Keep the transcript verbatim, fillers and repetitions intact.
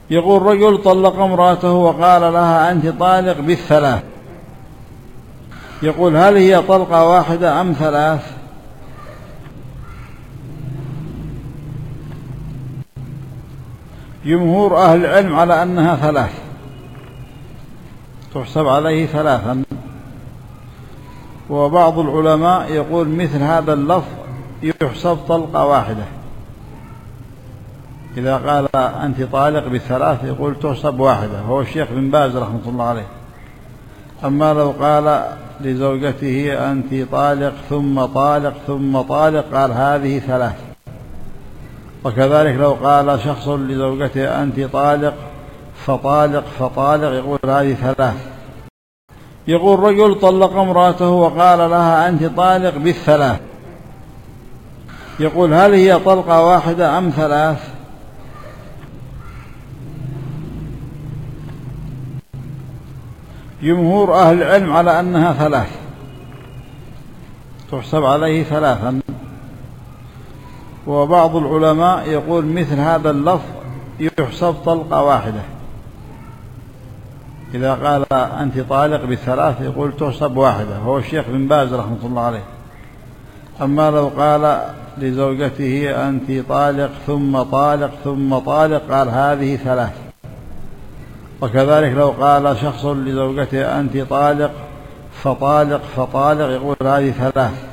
يقول رجل طلق امرأته وقال لها أنت طالق بالثلاث، يقول هل هي طلقة واحدة أم ثلاث؟ جمهور أهل العلم على أنها ثلاث، تحسب عليه ثلاثا، وبعض العلماء يقول مثل هذا اللفظ يحسب طلقة واحدة، إذا قال أنت طالق بالثلاث يقول تحسب واحدة، هو الشيخ بن باز رحمة الله عليه. أما لو قال لزوجته أنت طالق ثم طالق ثم طالق قال هذه ثلاث. وكذلك لو قال شخص لزوجته أنت طالق فطالق فطالق يقول هذه ثلاث. يقول رجل طلق امرأته وقال لها أنت طالق بالثلاث، يقول هل هي طلقة واحدة أم ثلاث؟ جمهور أهل العلم على أنها ثلاث، تحسب عليه ثلاثا، وبعض العلماء يقول مثل هذا اللفظ يحسب طلقة واحدة، إذا قال أنت طالق بالثلاث يقول تحسب واحدة، هو الشيخ بن باز رحمة الله عليه. أما لو قال لزوجته أنت طالق ثم طالق ثم طالق قال هذه ثلاث. وكذلك لو قال شخص لزوجته أنت طالق فطالق فطالق يقول هذه ثلاث.